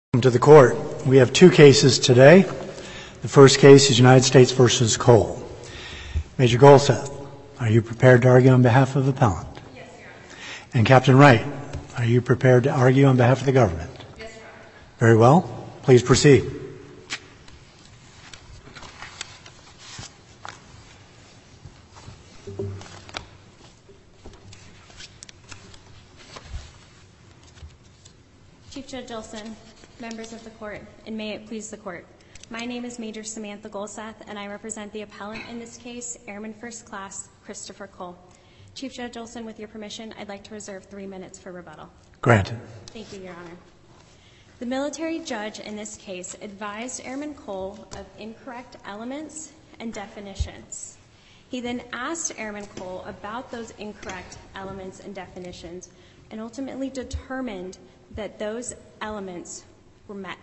Welcome to the court. We have two cases today. The first case is United States v. Cole. Major Golseth, are you prepared to argue on behalf of the appellant? Yes, Your Honor. And Captain Wright, are you prepared to argue on behalf of the government? Yes, Your Honor. Very well. Please proceed. Chief Judge Olson, members of the court, and may it please the court. My name is Major Samantha Golseth, and I represent the appellant in this case, Airman First Class Christopher Cole. Chief Judge Olson, with your permission, I'd like to reserve 3 minutes for rebuttal. Granted. Thank you, Your Honor. The military judge in this case advised Airman Cole of incorrect elements and definitions. He then asked Airman Cole about those incorrect elements and definitions and ultimately determined that those elements were met.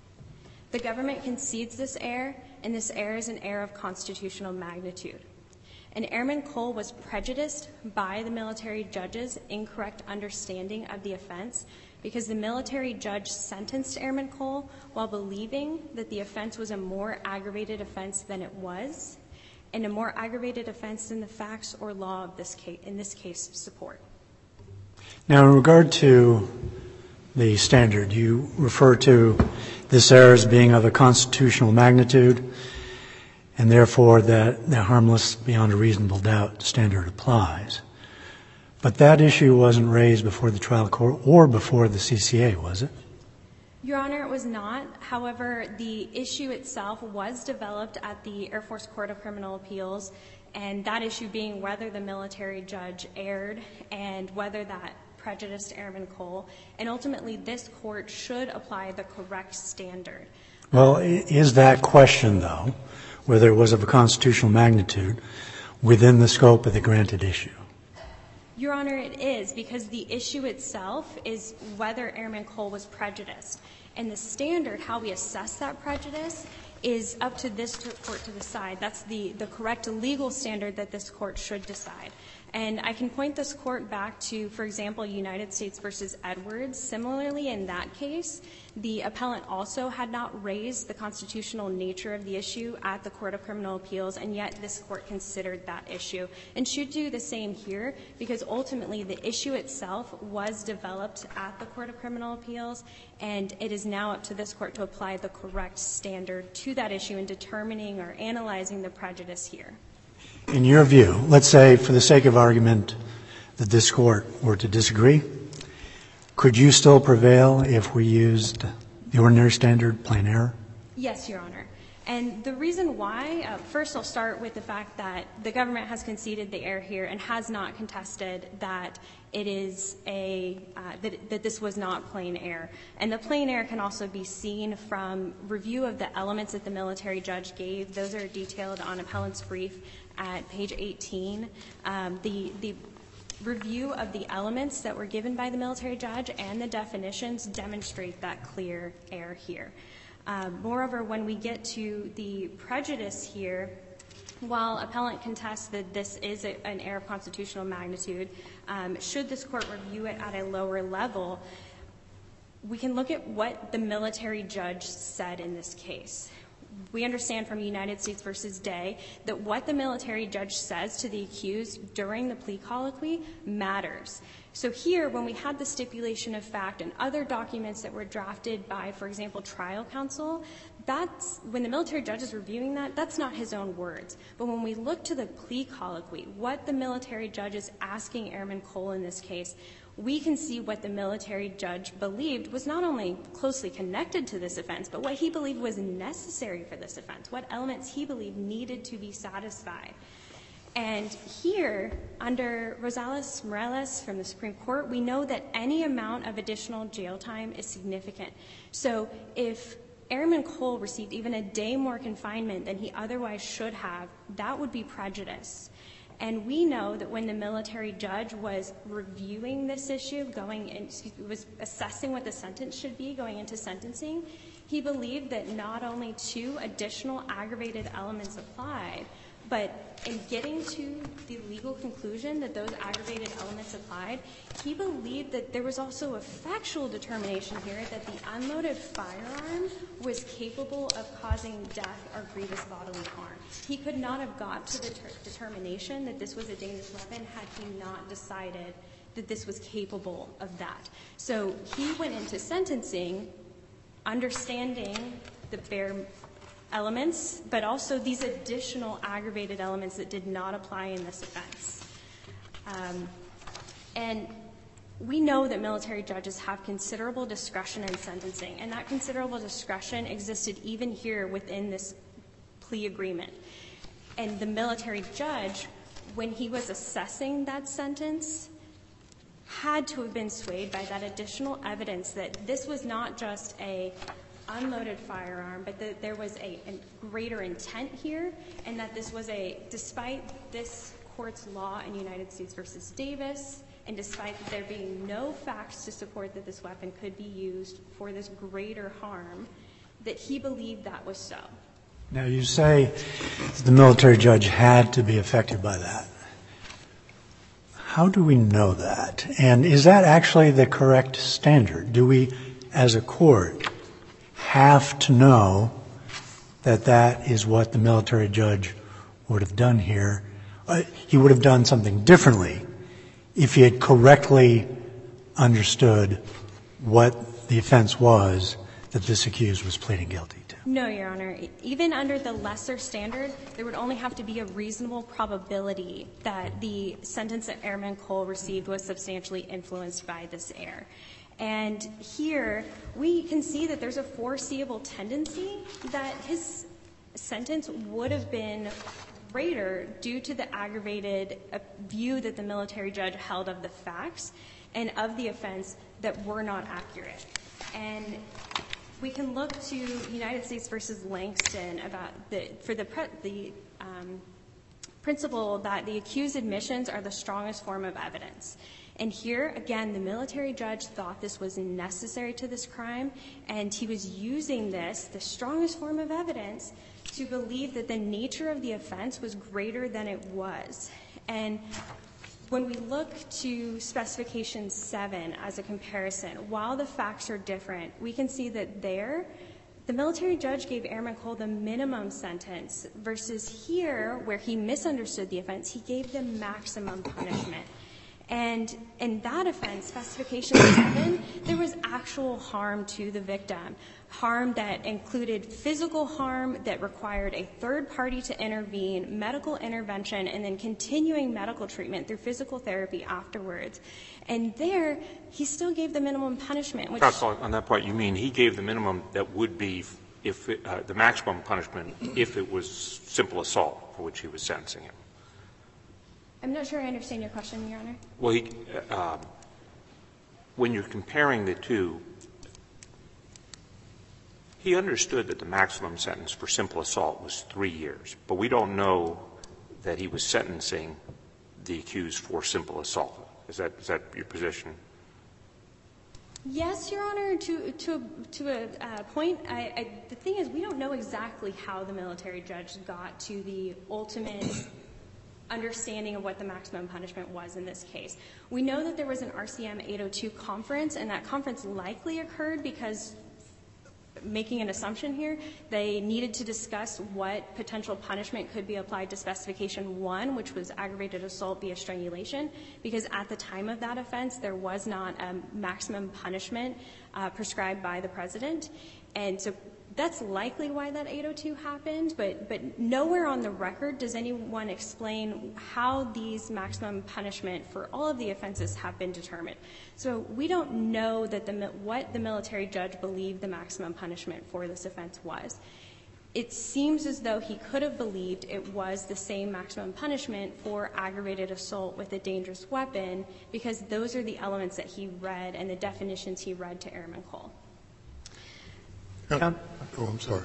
The government concedes this error, and this error is an error of constitutional magnitude. And Airman Cole was prejudiced by the military judge's incorrect understanding of the offense because the military judge sentenced Airman Cole while believing that the offense was a more aggravated offense than it was, and a more aggravated offense than the facts or law of this case, in this case, support. Now, in regard to the standard, you refer to this error as being of a constitutional magnitude, and therefore that the harmless beyond a reasonable doubt standard applies. But that issue wasn't raised before the trial court or before the CCA, was it? Your Honor, it was not. However, the issue itself was developed at the Air Force Court of Criminal Appeals, and that issue being whether the military judge erred and whether that prejudiced Airman Cole, and ultimately this court should apply the correct standard. Well, is that question, though, whether it was of a constitutional magnitude, within the scope of the granted issue? Your Honor, it is, because the issue itself is whether Airman Cole was prejudiced. And the standard, how we assess that prejudice, is up to this court to decide. That's the correct legal standard that this court should decide. And I can point this court back to, for example, United States v. Edwards. Similarly, in that case, the appellant also had not raised the constitutional nature of the issue at the Court of Criminal Appeals, and yet this court considered that issue and should do the same here, because ultimately the issue itself was developed at the Court of Criminal Appeals, and it is now up to this court to apply the correct standard to that issue in determining or analyzing the prejudice here. In your view, let's say for the sake of argument that this court were to disagree, could you still prevail if we used the ordinary standard, plain error? Yes, Your Honor. And the reason why, first I'll start with the fact that the government has conceded the error here and has not contested that it is that this was not plain error. And the plain error can also be seen from review of the elements that the military judge gave. Those are detailed on appellant's brief at page 18. The review of the elements that were given by the military judge and the definitions demonstrate that clear error here. Moreover, when we get to the prejudice here, while appellant contests that this is an error of constitutional magnitude, should this court review it at a lower level, we can look at what the military judge said in this case. We understand from United States v. Day that what the military judge says to the accused during the plea colloquy matters. So here, when we had the stipulation of fact and other documents that were drafted by, for example, trial counsel, that's when the military judge is reviewing that, that's not his own words. But when we look to the plea colloquy, what the military judge is asking Airman Cole in this case, we can see what the military judge believed was not only closely connected to this offense, but what he believed was necessary for this offense, what elements he believed needed to be satisfied. And here, under Rosales-Morales from the Supreme Court, we know that any amount of additional jail time is significant. So if Airman Cole received even a day more confinement than he otherwise should have, that would be prejudice. And we know that when the military judge was reviewing this issue, was assessing what the sentence should be going into sentencing, he believed that not only 2 additional aggravated elements applied, But in getting to the legal conclusion that those aggravated elements applied, he believed that there was also a factual determination here that the unloaded firearm was capable of causing death or grievous bodily harm. He could not have got to the determination that this was a dangerous weapon had he not decided that this was capable of that. So he went into sentencing understanding the bare elements, but also these additional aggravated elements that did not apply in this offense. And we know that military judges have considerable discretion in sentencing, and that considerable discretion existed even here within this plea agreement. And the military judge, when he was assessing that sentence, had to have been swayed by that additional evidence that this was not just a unloaded firearm, but that there was a greater intent here, and that this was despite this court's law in United States versus Davis, and despite there being no facts to support that this weapon could be used for this greater harm, that he believed that was so. Now, you say the military judge had to be affected by that. How do we know that? And is that actually the correct standard? Do we, as a court, have to know that that is what the military judge would have done here? He would have done something differently if he had correctly understood what the offense was that this accused was pleading guilty to. No, Your Honor. Even under the lesser standard, there would only have to be a reasonable probability that the sentence that Airman Cole received was substantially influenced by this error. And here, we can see that there's a foreseeable tendency that his sentence would have been greater due to the aggravated view that the military judge held of the facts and of the offense that were not accurate. And we can look to United States versus Langston about the principle that the accused admissions are the strongest form of evidence. And here, again, the military judge thought this was necessary to this crime, and he was using this, the strongest form of evidence, to believe that the nature of the offense was greater than it was. And when we look to Specification 7 as a comparison, while the facts are different, we can see that there, the military judge gave Airman Cole the minimum sentence, versus here, where he misunderstood the offense, he gave the maximum punishment. And in that offense, Specification 7, there was actual harm to the victim, harm that included physical harm that required a third party to intervene, medical intervention, and then continuing medical treatment through physical therapy afterwards. And there, he still gave the minimum punishment. Which Counsel, on that point, you mean he gave the minimum that would be if the maximum punishment if it was simple assault for which he was sentencing him? I'm not sure I understand your question, Your Honor. Well, when you're comparing the two, he understood that the maximum sentence for simple assault was 3 years, but we don't know that he was sentencing the accused for simple assault. Is that your position? Yes, Your Honor, to a point. The thing is, we don't know exactly how the military judge got to the ultimate understanding of what the maximum punishment was in this case. We know that there was an RCM 802 conference, and that conference likely occurred because, making an assumption here, they needed to discuss what potential punishment could be applied to Specification 1, which was aggravated assault via strangulation, because at the time of that offense, there was not a maximum punishment prescribed by the President. And so that's likely why that 802 happened, but nowhere on the record does anyone explain how these maximum punishment for all of the offenses have been determined. So we don't know that what the military judge believed the maximum punishment for this offense was. It seems as though he could have believed it was the same maximum punishment for aggravated assault with a dangerous weapon, because those are the elements that he read and the definitions he read to Airman Cole. Oh, I'm sorry.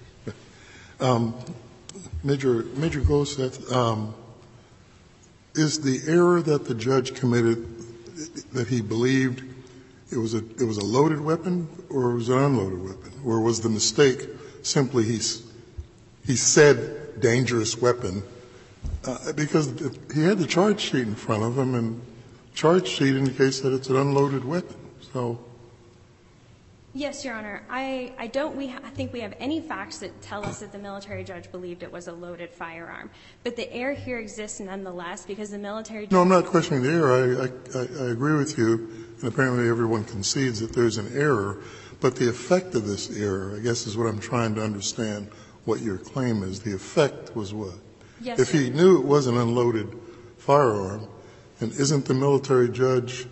Major Goseth, is the error that the judge committed that he believed it was a loaded weapon or it was an unloaded weapon? Or was the mistake simply he said dangerous weapon Because he had the charge sheet in front of him, and charge sheet indicates that it's an unloaded weapon. So, yes, Your Honor. I think we have any facts that tell us that the military judge believed it was a loaded firearm. But the error here exists nonetheless because the military judge. No, I'm not questioning the error. I agree with you, and apparently everyone concedes that there's an error. But the effect of this error, I guess, is what I'm trying to understand what your claim is. The effect was what? Yes, if he knew it was an unloaded firearm, and isn't the military judge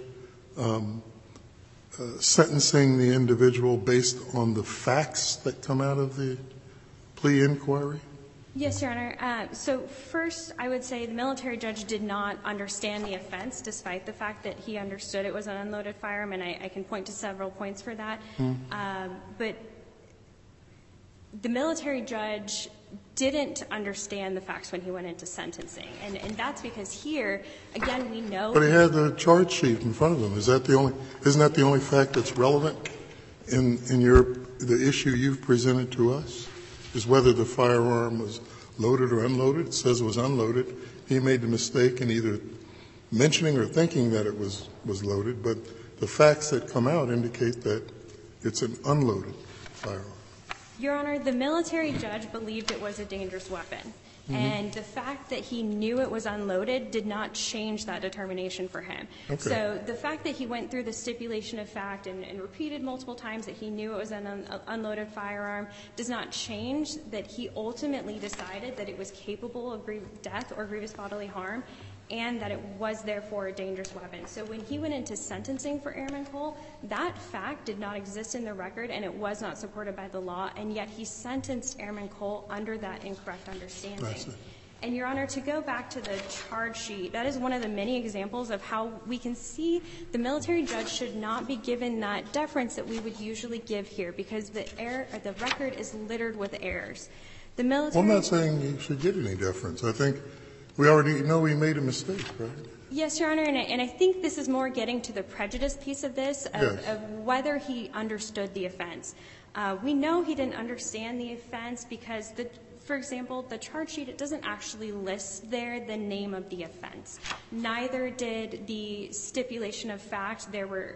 sentencing the individual based on the facts that come out of the plea inquiry? Yes, Your Honor. So first, I would say the military judge did not understand the offense, despite the fact that he understood it was an unloaded firearm, and I can point to several points for that. But the military judge didn't understand the facts when he went into sentencing, and that's because here, again, we know. But he had the charge sheet in front of him. Isn't that the only fact that's relevant in the issue you've presented to us? Is whether the firearm was loaded or unloaded. It says it was unloaded. He made the mistake in either mentioning or thinking that it was loaded, but the facts that come out indicate that it's an unloaded firearm. Your Honor, the military judge believed it was a dangerous weapon. And the fact that he knew it was unloaded did not change that determination for him. Okay. So the fact that he went through the stipulation of fact and repeated multiple times that he knew it was an unloaded firearm does not change that he ultimately decided that it was capable of death or grievous bodily harm, and that it was therefore a dangerous weapon. So when he went into sentencing for Airman Cole, that fact did not exist in the record, and it was not supported by the law, and yet he sentenced Airman Cole under that incorrect understanding. And, Your Honor, to go back to the charge sheet, that is one of the many examples of how we can see the military judge should not be given that deference that we would usually give here, because the record is littered with errors. The military. Well, I'm not saying you should get any deference. I think we already know he made a mistake, right? Yes, Your Honor, and I think this is more getting to the prejudice piece of this, of whether he understood the offense. We know he didn't understand the offense because, for example, the charge sheet, it doesn't actually list there the name of the offense. Neither did the stipulation of fact. There were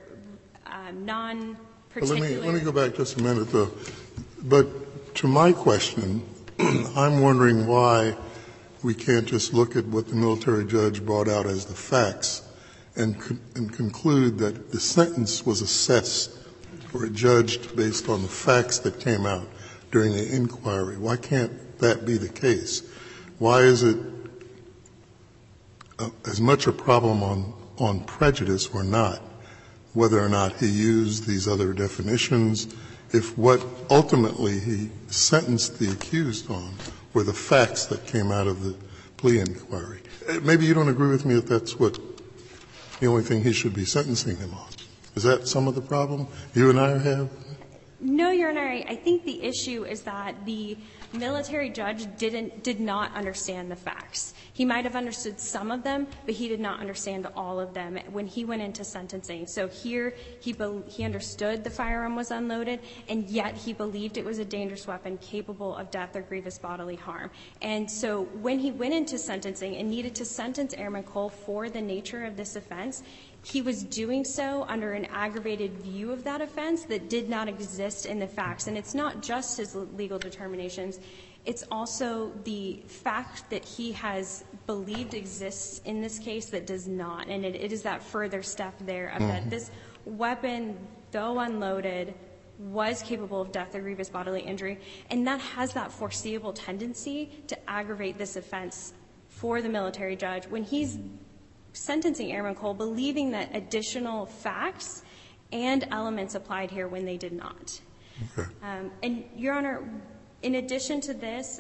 non-particular. Let me go back just a minute, though. But to my question, I'm wondering why we can't just look at what the military judge brought out as the facts and conclude that the sentence was assessed or judged based on the facts that came out during the inquiry. Why can't that be the case? Why is it as much a problem on prejudice or not, whether or not he used these other definitions, if what ultimately he sentenced the accused on were the facts that came out of the plea inquiry? Maybe you don't agree with me if that's what the only thing he should be sentencing him on. Is that some of the problem you and I have? No, Your Honor. I think the issue is that the military judge did not understand the facts. He might have understood some of them, but he did not understand all of them when he went into sentencing. So here he understood the firearm was unloaded, and yet he believed it was a dangerous weapon capable of death or grievous bodily harm. And so when he went into sentencing and needed to sentence Airman Cole for the nature of this offense, he was doing so under an aggravated view of that offense that did not exist in the facts. And it's not just his legal determinations. It's also the fact that he has believed exists in this case that does not. And it is that further step there of that this weapon, though unloaded, was capable of death or grievous bodily injury. And that has that foreseeable tendency to aggravate this offense for the military judge when he's sentencing Airman Cole, believing that additional facts and elements applied here when they did not. Okay. And, Your Honor, in addition to this,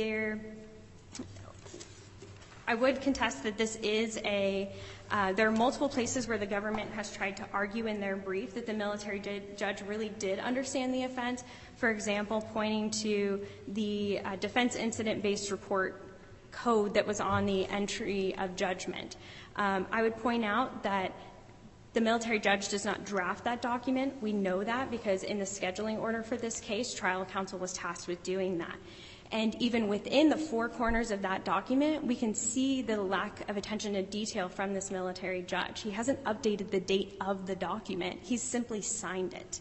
I would contest that this is there are multiple places where the government has tried to argue in their brief that the military judge really did understand the offense. For example, pointing to the defense incident-based report code that was on the entry of judgment. I would point out that the military judge does not draft that document. We know that because in the scheduling order for this case, trial counsel was tasked with doing that. And even within the four corners of that document, we can see the lack of attention to detail from this military judge. He hasn't updated the date of the document. He's simply signed it.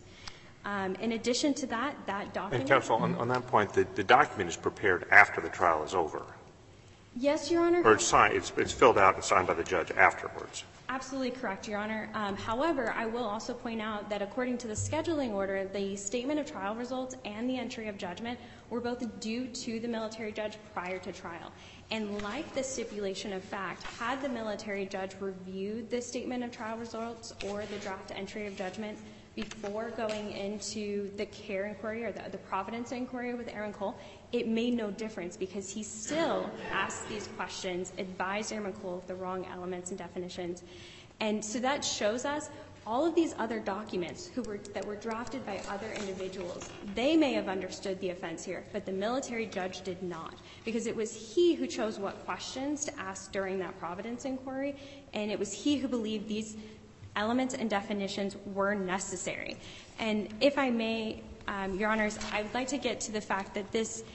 In addition to that document— And counsel, on that point, the document is prepared after the trial is over. Yes, Your Honor. Or it's signed, it's filled out and signed by the judge afterwards. Absolutely correct, Your Honor. However, I will also point out that according to the scheduling order, the statement of trial results and the entry of judgment were both due to the military judge prior to trial. And like the stipulation of fact, had the military judge reviewed the statement of trial results or the draft entry of judgment before going into the care inquiry or the Providence inquiry with Aaron Cole, it made no difference because he still asked these questions, advised Airman Cole of the wrong elements and definitions. And so that shows us all of these other documents that were drafted by other individuals. They may have understood the offense here, but the military judge did not, because it was he who chose what questions to ask during that Providence inquiry, and it was he who believed these elements and definitions were necessary. And if I may, Your Honors, I would like to get to the fact that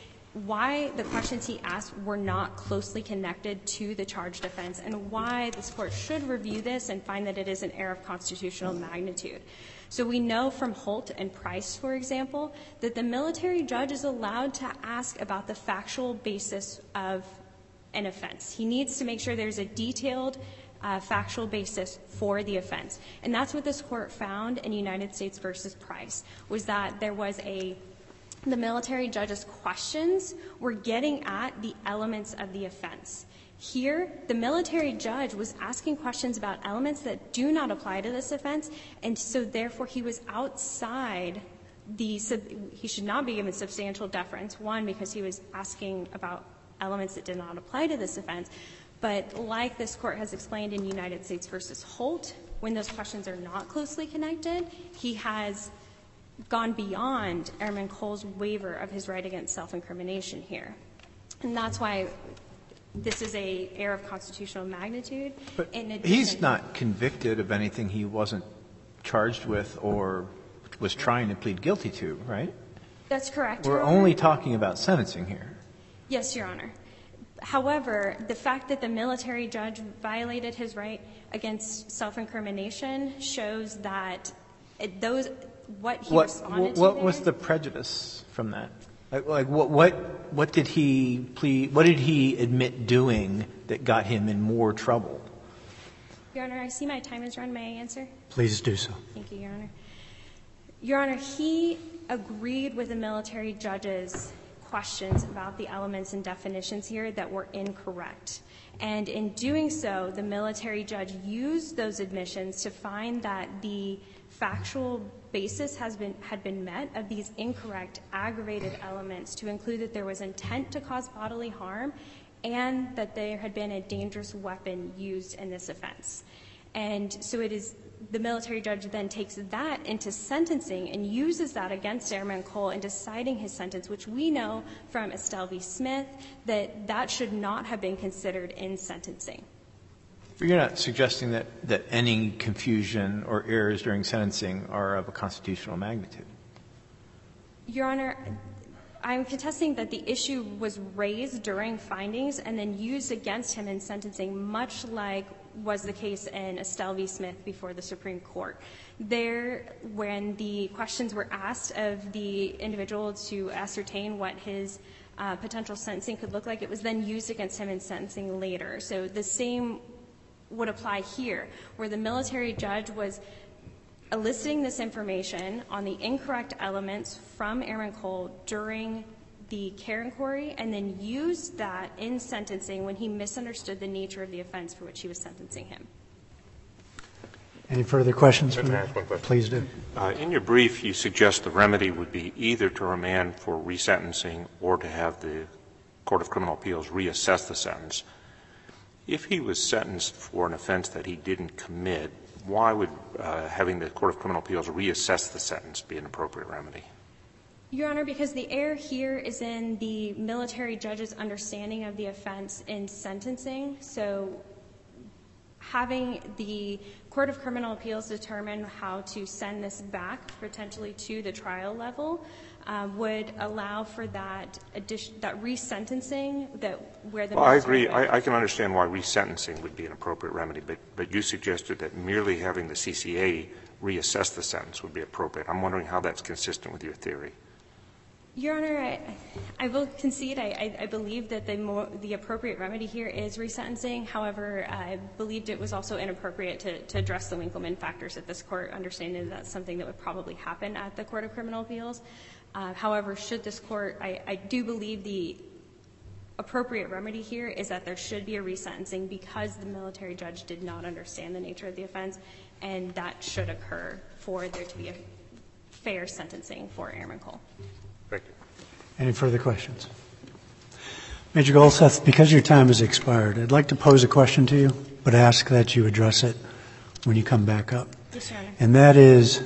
why the questions he asked were not closely connected to the charged offense and why this Court should review this and find that it is an error of constitutional magnitude. So we know from Holt and Price, for example, that the military judge is allowed to ask about the factual basis of an offense. He needs to make sure there's a detailed factual basis for the offense. And that's what this Court found in United States v. Price, was that there was the military judge's questions were getting at the elements of the offense. Here, the military judge was asking questions about elements that do not apply to this offense, and so therefore he was outside he should not be given substantial deference, one, because he was asking about elements that did not apply to this offense, but like this Court has explained in United States v. Holt, when those questions are not closely connected, he has gone beyond Airman Cole's waiver of his right against self-incrimination here. And that's why this is an error of constitutional magnitude. But he's not convicted of anything he wasn't charged with or was trying to plead guilty to, right? That's correct, We're Your Honor. only talking about sentencing here. Yes, Your Honor. However, the fact that the military judge violated his right against self-incrimination shows that what he responded to What was the prejudice from that? Like what did he plead? What did he admit doing that got him in more trouble? Your Honor, I see my time has run. May I answer? Please do so. Thank you, Your Honor. Your Honor, he agreed with the military judge's questions about the elements and definitions here that were incorrect. And in doing so, the military judge used those admissions to find that the factual basis had been met of these incorrect, aggravated elements to include that there was intent to cause bodily harm and that there had been a dangerous weapon used in this offense. And so it is the military judge then takes that into sentencing and uses that against Airman Cole in deciding his sentence, which we know from Estelle v. Smith that that should not have been considered in sentencing. But you're not suggesting that any confusion or errors during sentencing are of a constitutional magnitude? Your Honor, I'm contesting that the issue was raised during findings and then used against him in sentencing, much like was the case in Estelle v. Smith before the Supreme Court. There, when the questions were asked of the individual to ascertain what his potential sentencing could look like, it was then used against him in sentencing later. So the same would apply here, where the military judge was eliciting this information on the incorrect elements from Airman Cole during the care inquiry and then used that in sentencing when he misunderstood the nature of the offense for which he was sentencing him. Any further questions? Can I ask one question? Please do. In your brief, you suggest the remedy would be either to remand for resentencing or to have the Court of Criminal Appeals reassess the sentence. If he was sentenced for an offense that he didn't commit, why would having the Court of Criminal Appeals reassess the sentence be an appropriate remedy? Your Honor, because the error here is in the military judge's understanding of the offense in sentencing. So having the Court of Criminal Appeals determine how to send this back potentially to the trial level would allow for that resentencing where the Well, I agree. I can understand why resentencing would be an appropriate remedy, but you suggested that merely having the CCA reassess the sentence would be appropriate. I'm wondering how that's consistent with your theory. Your Honor, I will concede I believe that the appropriate remedy here is resentencing. However, I believed it was also inappropriate to address the Winkleman factors at this Court, understanding that that's something that would probably happen at the Court of Criminal Appeals. However, should this Court, I do believe the appropriate remedy here is that there should be a resentencing because the military judge did not understand the nature of the offense, and that should occur for there to be a fair sentencing for Airman Cole. Thank you. Any further questions? Major Golseth, because your time has expired, I'd like to pose a question to you, but ask that you address it when you come back up. Yes, Your Honor. And that is,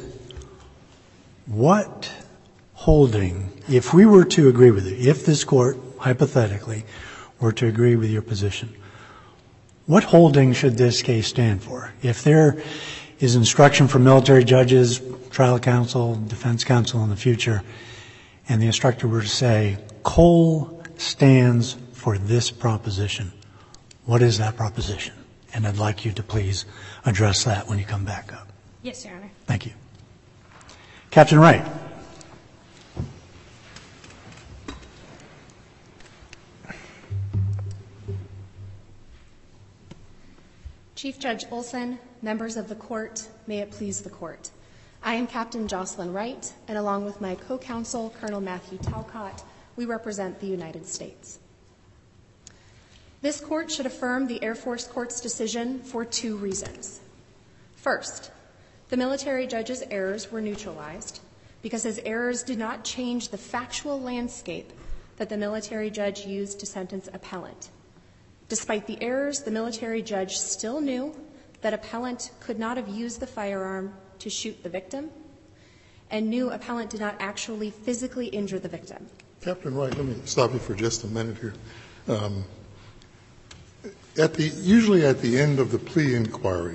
what holding, if we were to agree with you, if this Court, hypothetically, were to agree with your position, what holding should this case stand for? If there is instruction for military judges, trial counsel, defense counsel in the future, and the instructor were to say, Cole stands for this proposition, what is that proposition? And I'd like you to please address that when you come back up. Yes, Your Honor. Thank you. Captain Wright. Chief Judge Olson, members of the Court, may it please the Court. I am Captain Jocelyn Wright, and along with my co-counsel, Colonel Matthew Talcott, we represent the United States. This Court should affirm the Air Force Court's decision for two reasons. First, the military judge's errors were neutralized because his errors did not change the factual landscape that the military judge used to sentence appellant. Despite the errors, the military judge still knew that appellant could not have used the firearm to shoot the victim, and knew appellant did not actually physically injure the victim. Captain Wright, let me stop you for just a minute here. Usually at the end of the plea inquiry,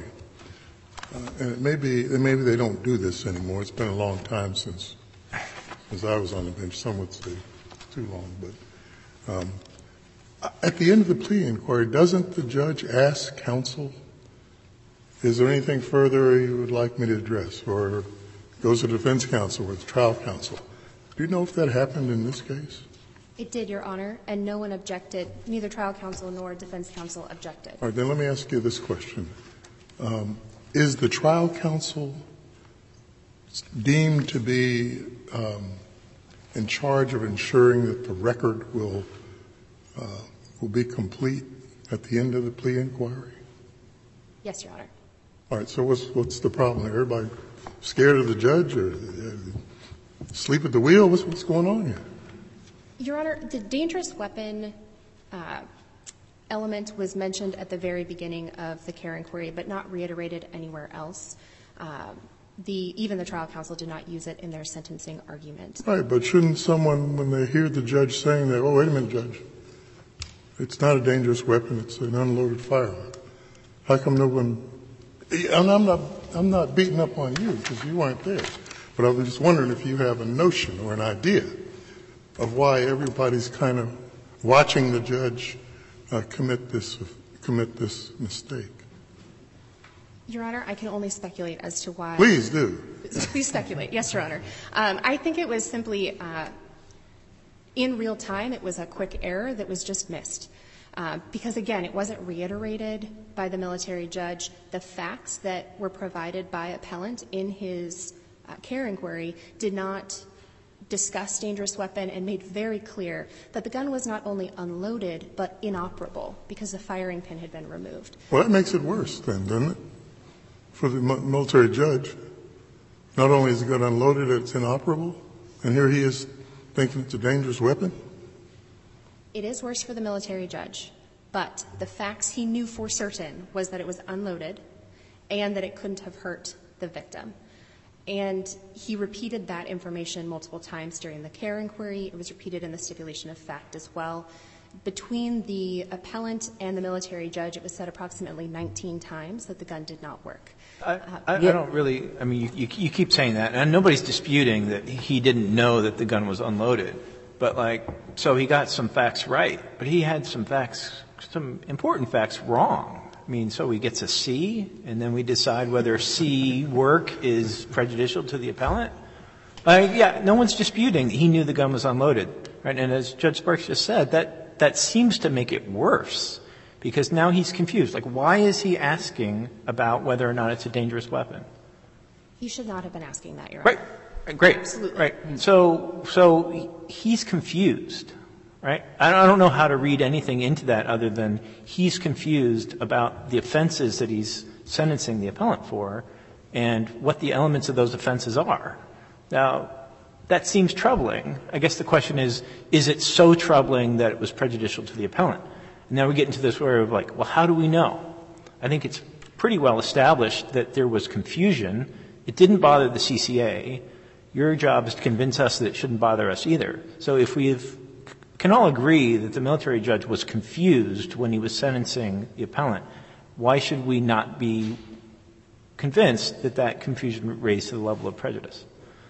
and maybe they don't do this anymore. It's been a long time since I was on the bench. Some would say too long, but at the end of the plea inquiry, doesn't the judge ask counsel, is there anything further you would like me to address? Or goes to defense counsel or trial counsel? Do you know if that happened in this case? It did, Your Honor, and no one objected. Neither trial counsel nor defense counsel objected. All right, then let me ask you this question. Is the trial counsel deemed to be in charge of ensuring that the record will be complete at the end of the plea inquiry? Yes, Your Honor. All right, so what's the problem? Everybody scared of the judge or sleep at the wheel? What's going on here? Your Honor, the dangerous weapon element was mentioned at the very beginning of the Kerr inquiry, but not reiterated anywhere else. Even the trial counsel did not use it in their sentencing argument. Right, but shouldn't someone, when they hear the judge saying that, oh, wait a minute, Judge, it's not a dangerous weapon, it's an unloaded firearm. How come no one — and I'm not beating up on you because you weren't there, but I was just wondering if you have a notion or an idea of why everybody's kind of watching the judge commit this mistake. Your Honor, I can only speculate as to why. Please do. Please speculate. Yes, Your Honor. I think it was simply in real time, it was a quick error that was just missed. Because, again, it wasn't reiterated by the military judge. The facts that were provided by appellant in his Kerr inquiry did not discuss dangerous weapon and made very clear that the gun was not only unloaded but inoperable because the firing pin had been removed. Well, that makes it worse then, doesn't it, for the military judge? Not only is the gun unloaded, it's inoperable, and here he is thinking it's a dangerous weapon? It is worse for the military judge, but the facts he knew for certain was that it was unloaded and that it couldn't have hurt the victim. And he repeated that information multiple times during the Kerr inquiry. It was repeated in the stipulation of fact as well. between the appellant and the military judge, it was said approximately 19 times that the gun did not work. I don't really, I mean, you keep saying that, and nobody's disputing that he didn't know that the gun was unloaded. But, like, so he got some facts right, but he had some facts, some important facts wrong. I mean, so he gets a C, and then we decide whether C work is prejudicial to the appellant? Yeah, no one's disputing that he knew the gun was unloaded, right? And as Judge Sparks just said, that seems to make it worse, because now he's confused. Like, why is he asking about whether or not it's a dangerous weapon? He should not have been asking that, Your Honor. Right. Great. Absolutely. Right. So he's confused, right? I don't know how to read anything into that other than he's confused about the offenses that he's sentencing the appellant for and what the elements of those offenses are. Now, that seems troubling. I guess the question is it so troubling that it was prejudicial to the appellant? And now we get into this area of like, well, how do we know? I think it's pretty well established that there was confusion. It didn't bother the CCA. Your job is to convince us that it shouldn't bother us either. So if we can all agree that the military judge was confused when he was sentencing the appellant, why should we not be convinced that that confusion raised to the level of prejudice?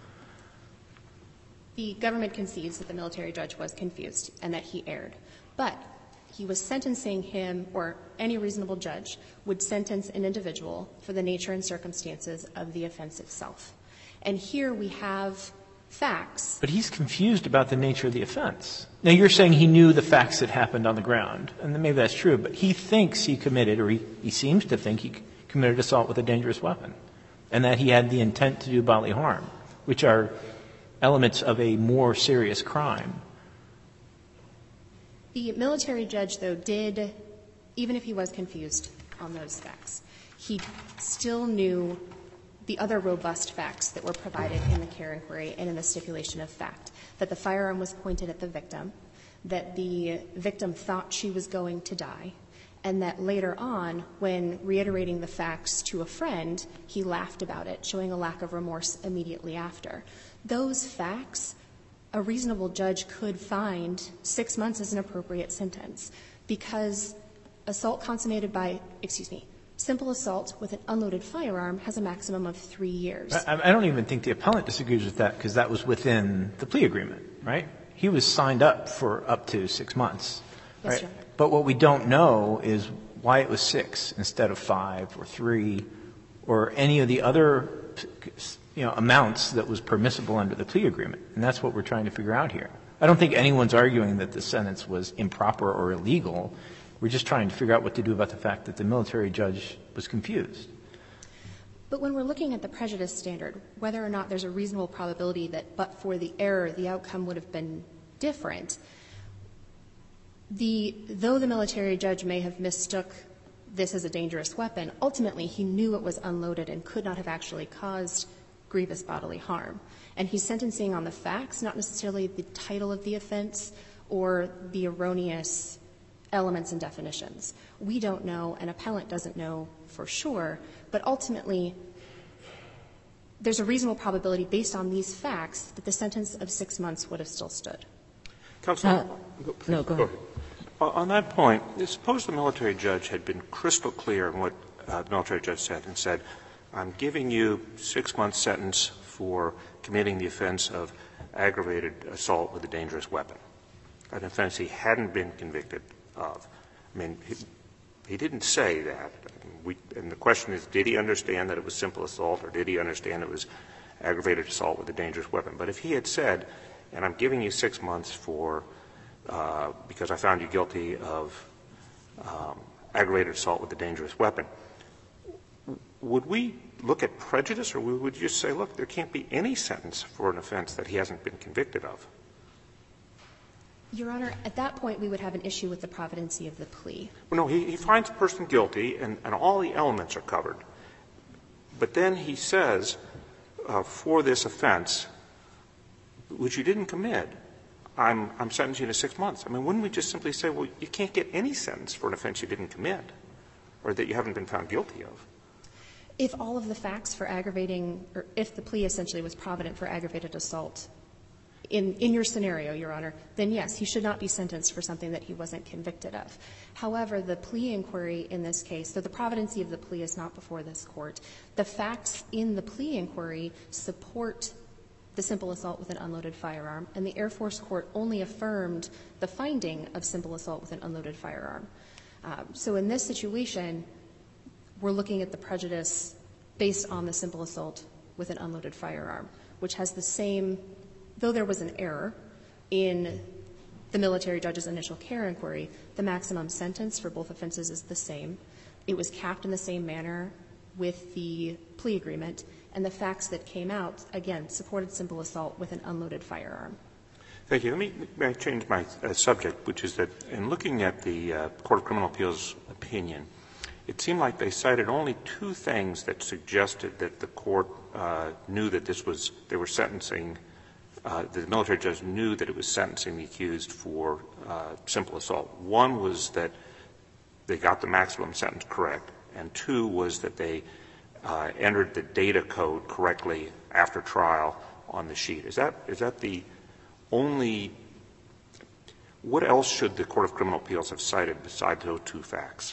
The government concedes that the military judge was confused and that he erred. But he was sentencing him, or any reasonable judge would sentence an individual for the nature and circumstances of the offense itself. And here we have facts. But he's confused about the nature of the offense. Now, you're saying he knew the facts that happened on the ground, and maybe that's true, but he thinks he committed, or he seems to think he committed assault with a dangerous weapon, and that he had the intent to do bodily harm, which are elements of a more serious crime. The military judge, though, did, even if he was confused on those facts, he still knew the other robust facts that were provided in the care inquiry and in the stipulation of fact, that the firearm was pointed at the victim, that the victim thought she was going to die, and that later on, when reiterating the facts to a friend, he laughed about it, showing a lack of remorse immediately after. Those facts, a reasonable judge could find 6 months as an appropriate sentence, because assault consummated by, simple assault with an unloaded firearm has a maximum of 3 years. I don't even think the appellant disagrees with that, because that was within the plea agreement, right? He was signed up for up to 6 months. Yes, right? Your Honor. But what we don't know is why it was 6 instead of 5 or 3 or any of the other amounts that was permissible under the plea agreement. And that's what we're trying to figure out here. I don't think anyone's arguing that the sentence was improper or illegal. We're just trying to figure out what to do about the fact that the military judge was confused. But when we're looking at the prejudice standard, whether or not there's a reasonable probability that but for the error, the outcome would have been different, though the military judge may have mistook this as a dangerous weapon, ultimately he knew it was unloaded and could not have actually caused grievous bodily harm. And he's sentencing on the facts, not necessarily the title of the offense or the erroneous elements and definitions. We don't know, an appellant doesn't know for sure, but ultimately there's a reasonable probability based on these facts that the sentence of 6 months would have still stood. Counsel? No, go ahead. On that point, suppose the military judge had been crystal clear in what the military judge said and said, I'm giving you 6 months sentence for committing the offense of aggravated assault with a dangerous weapon, an offense he hadn't been convicted of. I mean, he didn't say that. And the question is, did he understand that it was simple assault, or did he understand it was aggravated assault with a dangerous weapon? But if he had said, and I'm giving you 6 months for because I found you guilty of aggravated assault with a dangerous weapon, would we look at prejudice, or would we just say, look, there can't be any sentence for an offense that he hasn't been convicted of? Your Honor, at that point we would have an issue with the providency of the plea. Well, no, he finds a person guilty, and all the elements are covered. But then he says, for this offense, which you didn't commit, I'm sentencing you to 6 months. I mean, wouldn't we just simply say, well, you can't get any sentence for an offense you didn't commit or that you haven't been found guilty of? If all of the facts for aggravating, or if the plea essentially was provident for aggravated assault, in your scenario, Your Honor, then yes, he should not be sentenced for something that he wasn't convicted of. However, the plea inquiry in this case, so the providency of the plea is not before this Court. The facts in the plea inquiry support the simple assault with an unloaded firearm, and the Air Force Court only affirmed the finding of simple assault with an unloaded firearm. So in this situation, we're looking at the prejudice based on the simple assault with an unloaded firearm, which has the same, though there was an error in the military judge's initial care inquiry, the maximum sentence for both offenses is the same. It was capped in the same manner with the plea agreement, and the facts that came out, again, supported simple assault with an unloaded firearm. Thank you. May I change my subject, which is that in looking at the Court of Criminal Appeals opinion, it seemed like they cited only two things that suggested that the court knew that they were sentencing, the military judge knew that it was sentencing the accused for simple assault. One was that they got the maximum sentence correct, and two was that they entered the data code correctly after trial on the sheet. Is that the only – what else should the Court of Criminal Appeals have cited besides those two facts?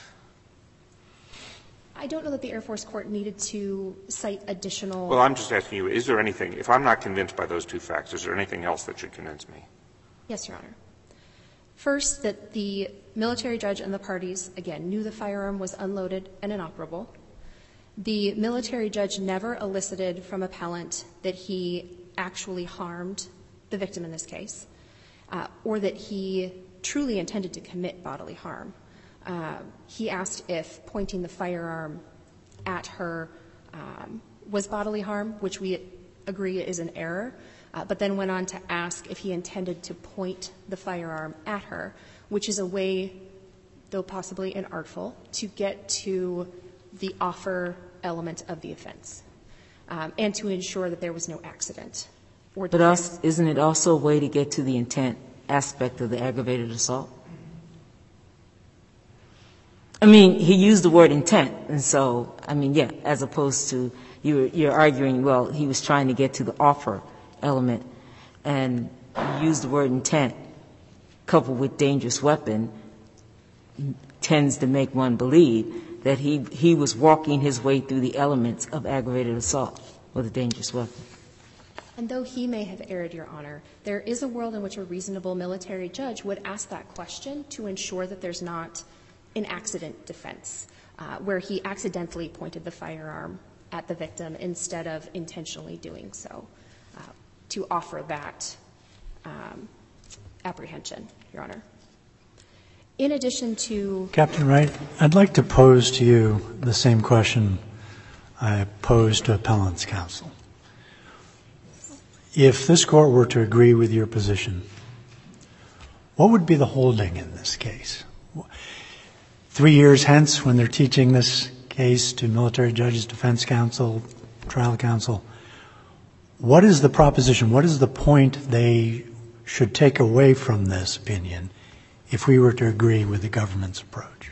I don't know that the Air Force Court needed to cite additional – Well, I'm just asking you, is there anything – if I'm not convinced by those two facts, is there anything else that should convince me? Yes, Your Honor. First, that the military judge and the parties, again, knew the firearm was unloaded and inoperable. The military judge never elicited from appellant that he actually harmed the victim in this case, or that he truly intended to commit bodily harm. He asked if pointing the firearm at her was bodily harm, which we agree is an error, but then went on to ask if he intended to point the firearm at her, which is a way, though possibly inartful, to get to the offer element of the offense, and to ensure that there was no accident or defense. But isn't it also a way to get to the intent aspect of the aggravated assault? I mean, he used the word intent, and so, I mean, yeah, as opposed to you're arguing, well, he was trying to get to the offer element, and you use the word intent coupled with dangerous weapon tends to make one believe that he was walking his way through the elements of aggravated assault with a dangerous weapon. And though he may have erred, Your Honor, there is a world in which a reasonable military judge would ask that question to ensure that there's not an accident defense, where he accidentally pointed the firearm at the victim instead of intentionally doing so, to offer that apprehension, Your Honor. In addition to — Captain Wright, I'd like to pose to you the same question I posed to appellant's counsel. If this Court were to agree with your position, what would be the holding in this case? 3 years hence, when they're teaching this case to military judges, defense counsel, trial counsel, what is the proposition? What is the point they should take away from this opinion if we were to agree with the government's approach?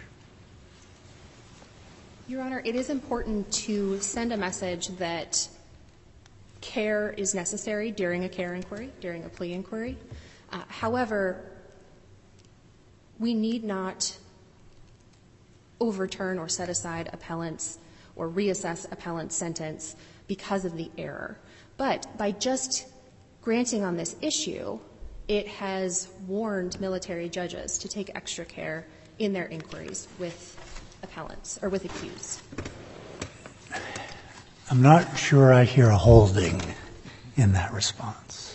Your Honor, it is important to send a message that care is necessary during a care inquiry, during a plea inquiry. However, we need not overturn or set aside appellant's or reassess appellant's sentence because of the error. But by just granting on this issue, it has warned military judges to take extra care in their inquiries with appellants or with accused. I'm not sure I hear a holding in that response.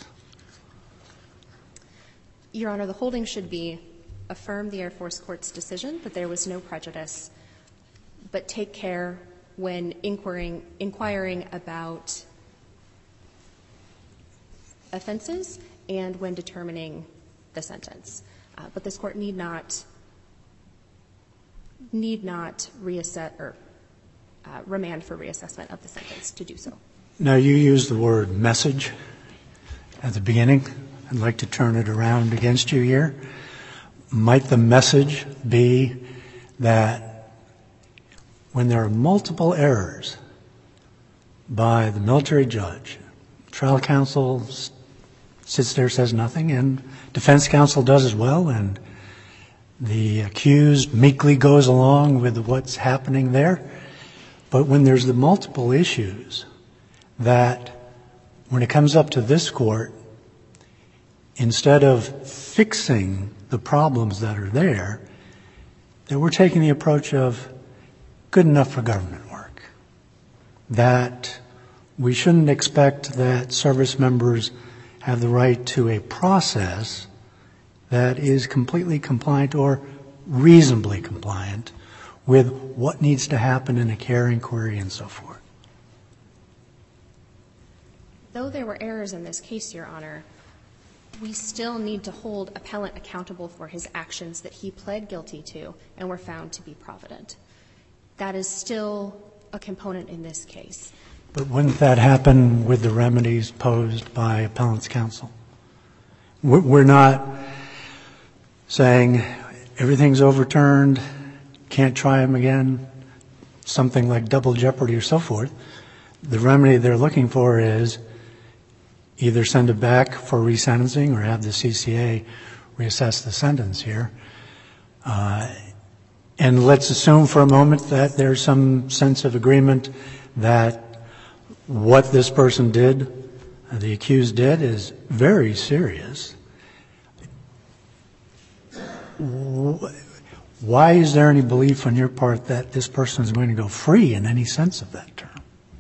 Your Honor, the holding should be affirm the Air Force Court's decision that there was no prejudice, but take care when inquiring about offenses and when determining the sentence. But this Court need not reassess or remand for reassessment of the sentence to do so. Now, you used the word message at the beginning. I'd like to turn it around against you here. Might the message be that when there are multiple errors by the military judge, trial counsel, sits there, says nothing, and defense counsel does as well, and the accused meekly goes along with what's happening there. But when there's the multiple issues that when it comes up to this court, instead of fixing the problems that are there, that we're taking the approach of good enough for government work. That we shouldn't expect that service members have the right to a process that is completely compliant or reasonably compliant with what needs to happen in a care inquiry and so forth. Though there were errors in this case, Your Honor, we still need to hold appellant accountable for his actions that he pled guilty to and were found to be provident. That is still a component in this case. But wouldn't that happen with the remedies posed by appellant's counsel? We're not saying everything's overturned, can't try them again, something like double jeopardy or so forth. The remedy they're looking for is either send it back for resentencing or have the CCA reassess the sentence here. And let's assume for a moment that there's some sense of agreement that what this person did, the accused did, is very serious. Why is there any belief on your part that this person is going to go free in any sense of that term?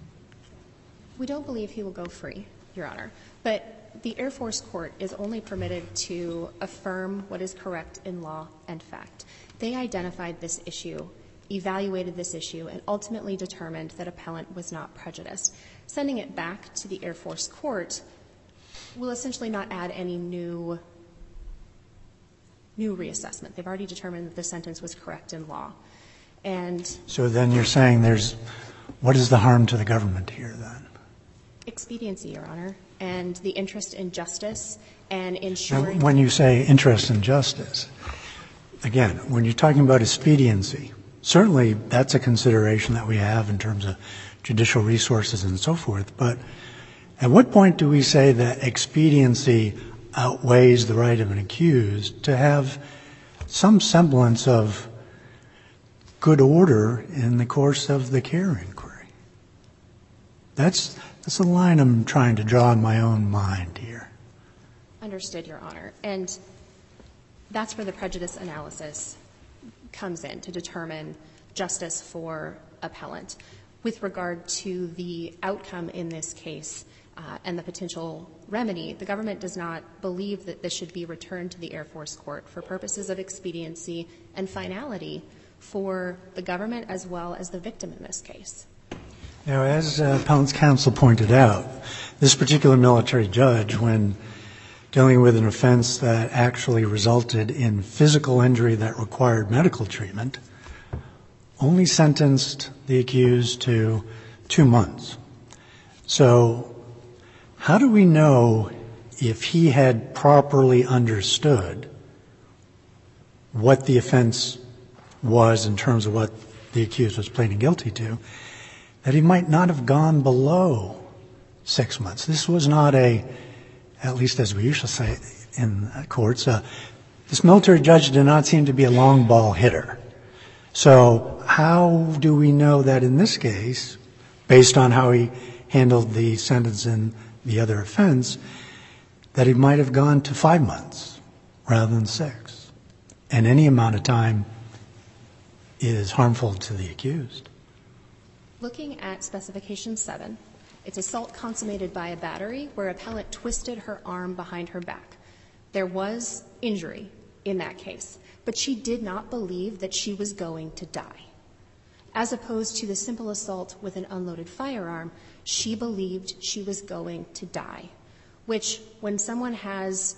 We don't believe he will go free, Your Honor. But the Air Force Court is only permitted to affirm what is correct in law and fact. They identified this issue, evaluated this issue, and ultimately determined that appellant was not prejudiced. Sending it back to the Air Force Court will essentially not add any new reassessment. They've already determined that the sentence was correct in law. And so then you're saying what is the harm to the government here then? Expediency, Your Honor, and the interest in justice and ensuring. Now, when you say interest in justice, again, when you're talking about expediency, certainly that's a consideration that we have in terms of judicial resources and so forth. But at what point do we say that expediency outweighs the right of an accused to have some semblance of good order in the course of the care inquiry? That's the line I'm trying to draw in my own mind here. Understood, Your Honor. And that's where the prejudice analysis comes in to determine justice for appellant. With regard to the outcome in this case and the potential remedy, the government does not believe that this should be returned to the Air Force Court for purposes of expediency and finality for the government as well as the victim in this case. Now, as appellant's counsel pointed out, this particular military judge, when dealing with an offense that actually resulted in physical injury that required medical treatment, only sentenced the accused to 2 months. So how do we know if he had properly understood what the offense was in terms of what the accused was pleading guilty to, that he might not have gone below 6 months? This was not at least as we usually say in courts, this military judge did not seem to be a long ball hitter. So how do we know that in this case, based on how he handled the sentence in the other offense, that he might have gone to 5 months rather than 6? And any amount of time is harmful to the accused. Looking at Specification 7, it's assault consummated by a battery where appellant twisted her arm behind her back. There was injury in that case, but she did not believe that she was going to die. As opposed to the simple assault with an unloaded firearm, she believed she was going to die, which when someone has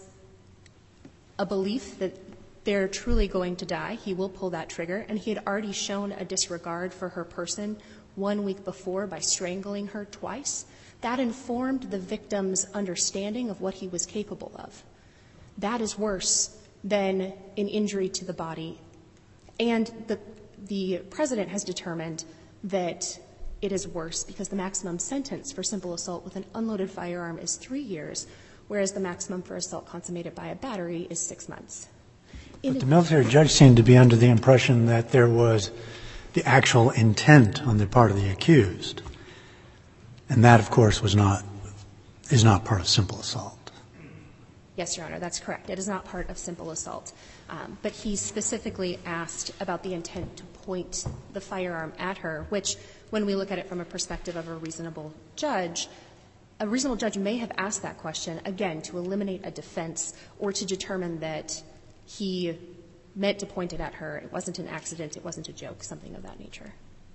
a belief that they're truly going to die, he will pull that trigger, and he had already shown a disregard for her person 1 week before by strangling her twice. That informed the victim's understanding of what he was capable of. That is worse than an injury to the body. And the President has determined that it is worse because the maximum sentence for simple assault with an unloaded firearm is 3 years, whereas the maximum for assault consummated by a battery is 6 months. But the military judge seemed to be under the impression that there was the actual intent on the part of the accused. And that, of course, is not part of simple assault. Yes, Your Honor, that's correct. It is not part of simple assault. But he specifically asked about the intent to point the firearm at her, which, when we look at it from a perspective of a reasonable judge may have asked that question, again, to eliminate a defense or to determine that he meant to point it at her. It wasn't an accident. It wasn't a joke, something of that nature.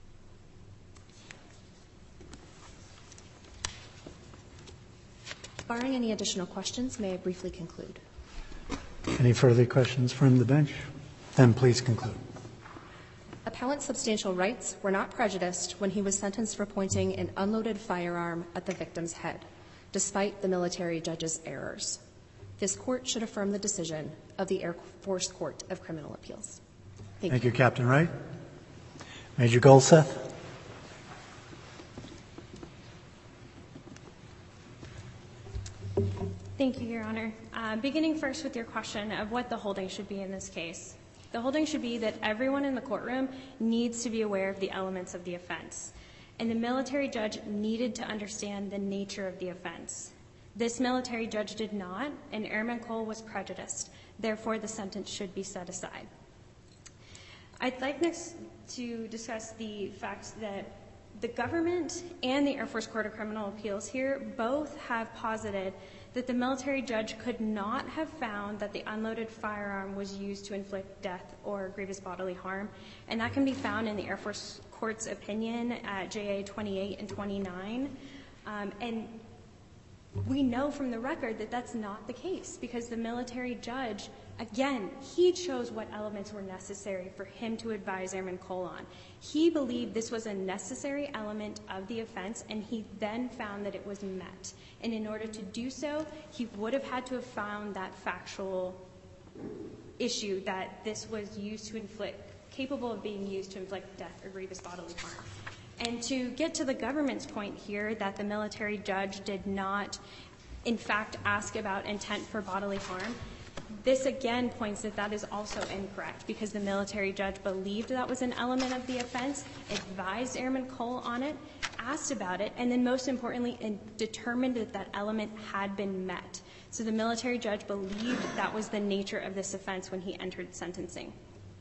Barring any additional questions, may I briefly conclude? Any further questions from the bench? Then please conclude. Appellant's substantial rights were not prejudiced when he was sentenced for pointing an unloaded firearm at the victim's head, despite the military judge's errors. This court should affirm the decision of the Air Force Court of Criminal Appeals. Thank you, Captain Wright. Major Goldseth. Thank you, Your Honor. Beginning first with your question of what the holding should be in this case. The holding should be that everyone in the courtroom needs to be aware of the elements of the offense, and the military judge needed to understand the nature of the offense. This military judge did not, and Airman Cole was prejudiced. Therefore, the sentence should be set aside. I'd like next to discuss the fact that the government and the Air Force Court of Criminal Appeals here both have posited that the military judge could not have found that the unloaded firearm was used to inflict death or grievous bodily harm, and that can be found in the Air Force Court's opinion at JA 28 and 29. And we know from the record that that's not the case, because the military judge, again, he chose what elements were necessary for him to advise Airman Cole on. He believed this was a necessary element of the offense, and he then found that it was met. And in order to do so, he would have had to have found that factual issue that this was used to capable of being used to inflict death or grievous bodily harm. And to get to the government's point here that the military judge did not, in fact, ask about intent for bodily harm, this again points that that is also incorrect, because the military judge believed that was an element of the offense, advised Airman Cole on it, asked about it, and then most importantly, determined that that element had been met. So the military judge believed that was the nature of this offense when he entered sentencing.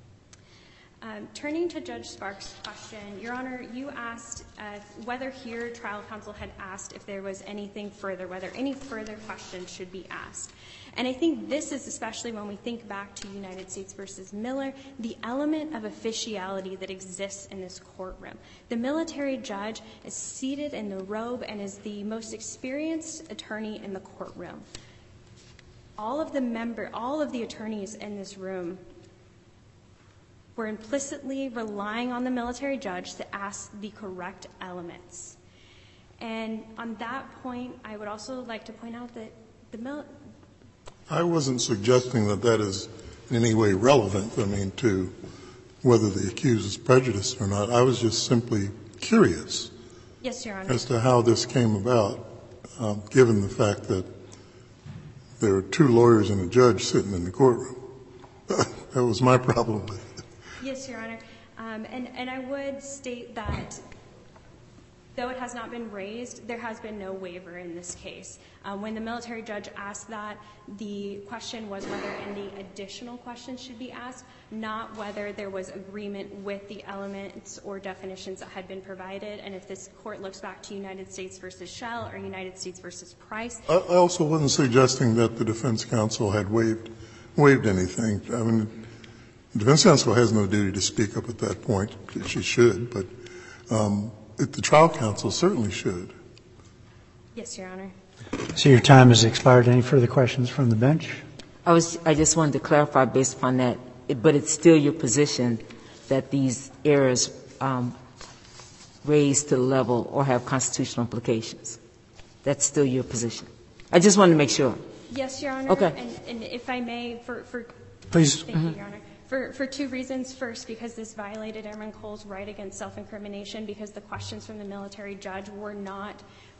Turning to Judge Sparks' question, Your Honor, you asked whether here trial counsel had asked if there was anything further, whether any further questions should be asked. And I think this is, especially when we think back to United States versus Miller, the element of officiality that exists in this courtroom. The military judge is seated in the robe and is the most experienced attorney in the courtroom. All of the attorneys in this room were implicitly relying on the military judge to ask the correct elements. And on that point, I would also like to point out that I wasn't suggesting that that is in any way relevant, to whether the accused is prejudiced or not. I was just simply curious. Yes, Your Honor. As to how this came about, given the fact that there are two lawyers and a judge sitting in the courtroom. That was my problem with it. Yes, Your Honor. And I would state that though it has not been raised, there has been no waiver in this case. When the military judge asked that, the question was whether any additional questions should be asked, not whether there was agreement with the elements or definitions that had been provided. And if this court looks back to United States versus Shell or United States versus Price. I also wasn't suggesting that the defense counsel had waived anything. The defense counsel has no duty to speak up at that point. She should, but the trial counsel certainly should. Yes, Your Honor. So your time has expired. Any further questions from the bench? I just wanted to clarify based upon that, but it's still your position that these errors raise to the level or have constitutional implications. That's still your position. I just wanted to make sure. Yes, Your Honor. Okay. And if I may, Please. Thank you, Your Honor. For two reasons. First, because this violated Airman Cole's right against self-incrimination, because the questions from the military judge were not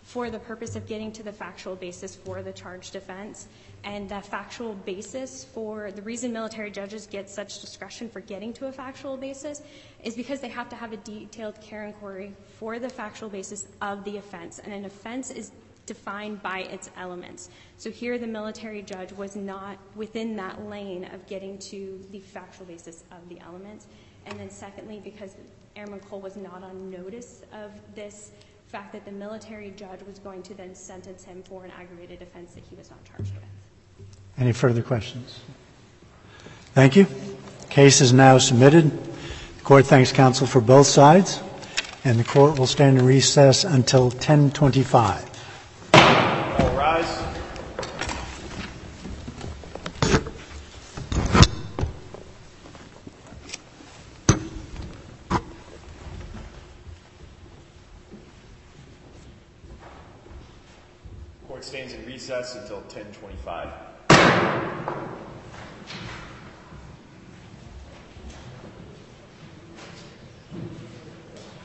for the purpose of getting to the factual basis for the charged offense. And the factual basis for the reason military judges get such discretion for getting to a factual basis is because they have to have a detailed care inquiry for the factual basis of the offense. And an offense is defined by its elements. So here the military judge was not within that lane of getting to the factual basis of the elements. And then secondly, because Airman Cole was not on notice of this fact that the military judge was going to then sentence him for an aggravated offense that he was not charged with. Any further questions? Thank you. Case is now submitted. The court thanks counsel for both sides, and the court will stand in recess until 10:25. All rise. Court stands in recess until 10:25.